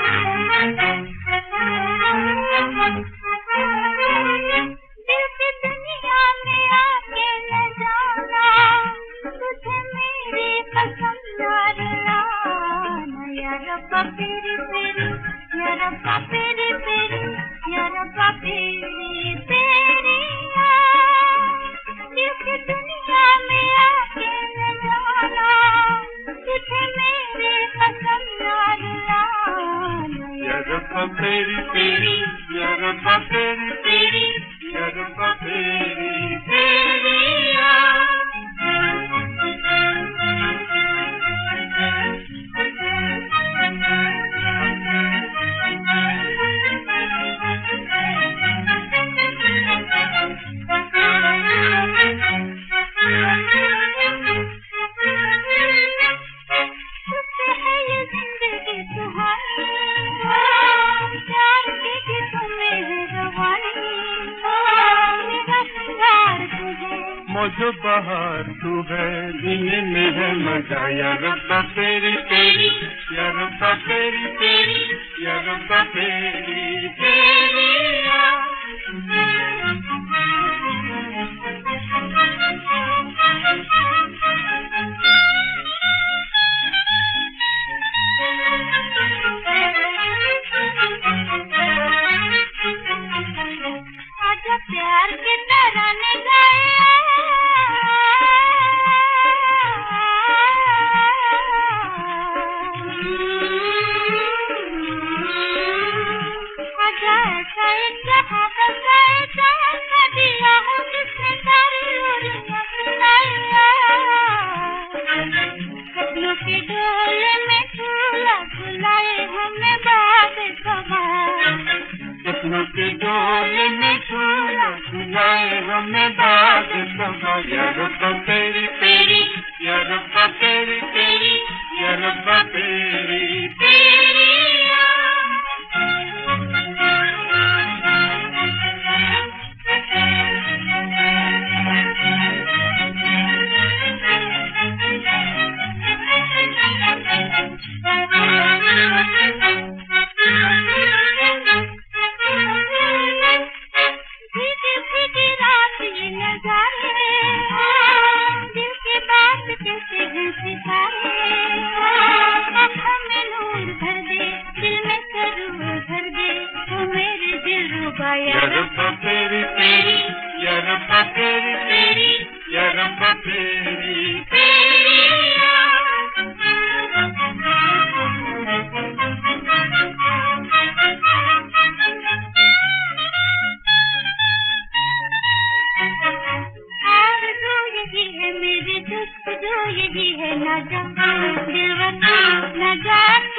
मौजो बहार तू है, जीने में है मजा। या रब्बा तेरी तेरी, या रब्बा तेरी तेरी, या रब्बा तेरी तेरी। आजा प्यार के तराने गाए, आजा ऐसा एक जहां बसाए जहां दिया हो जिसने सारी उड़ियां सुनाया। सपनों के डोले में झूला झुलाए हमें बात समा, सपनों के डोले में झूला झुलाए हमें बात समा। या रब्बा तेरी तेरी, या रब्बा तेरी तेरी, या रब्बा तेरी तेरी। या रब्बा तेरी तेरी, या रब्बा तेरी तेरी, या रब्बा तेरी तेरी। आरज़ू यही है मेरी, जस्तजू यही है, ना जा दिलवा ना जा।